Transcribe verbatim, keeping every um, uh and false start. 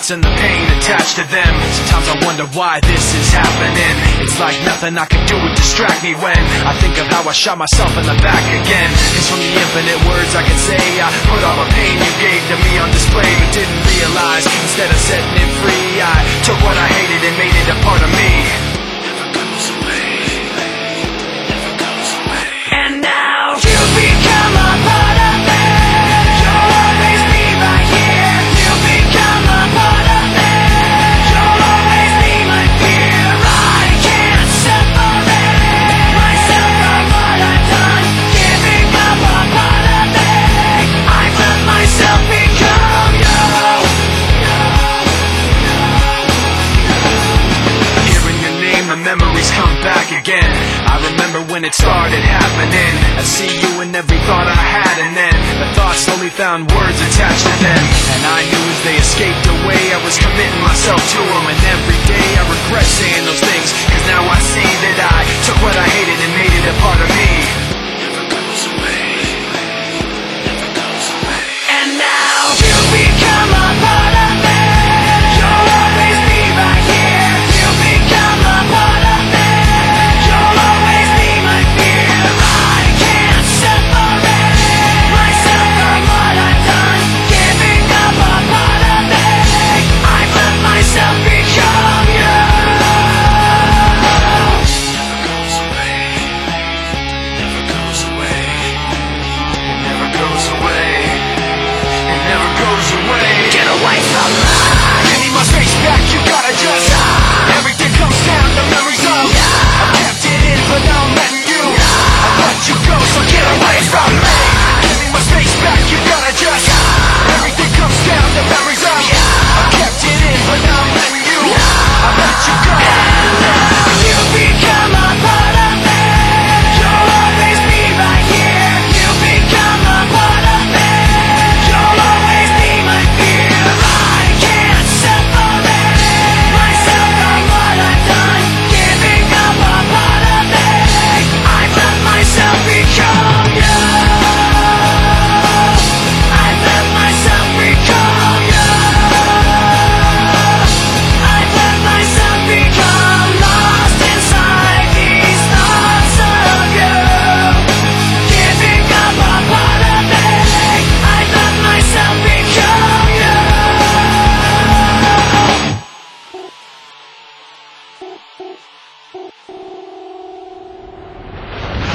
loss and the pain attached to them. Sometimes I wonder why this is happening. It's like nothing I can do would distract me when I think of how I shot myself in the back again. It's from the infinite words I can say I put all the pain you gave to me on display, but didn't realize instead of setting it free, I took what I hated and made it a part of me. Never goes away, never goes away. And now you become a part of me. You'll always be right here. You become a part of me. You'll always be my fear. I can't separate myself from what I've done. Giving up a part of me. I let myself become you. Hearing your name, the memories come back again. I remember when it started happening. I see you in every thought I had, and then the thoughts slowly found words attached to them. And I knew as they escaped away, I was committing myself to them. And every day I regret saying those things,